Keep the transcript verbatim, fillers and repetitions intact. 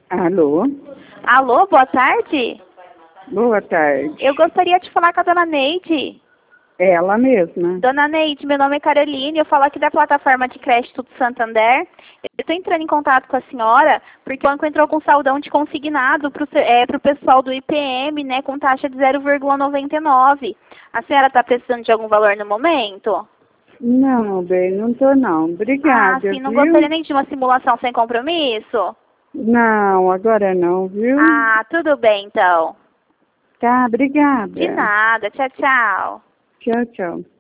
Alô? Alô, boa tarde. Boa tarde. Eu gostaria de falar com a dona Neide. Ela mesma. Dona Neide, meu nome é Caroline, eu falo aqui da plataforma de crédito do Santander. Eu estou entrando em contato com a senhora porque o banco entrou com saldão de consignado para o é, pro pessoal do I P M, né, com taxa de zero vírgula noventa e nove. A senhora está precisando de algum valor no momento? Não, bem, não tô não. Obrigada, Ah, sim, não viu? gostaria nem de uma simulação sem compromisso? Não, agora não, viu? Ah, tudo bem então. Tá, obrigada. De nada, tchau, tchau. Tchau, tchau.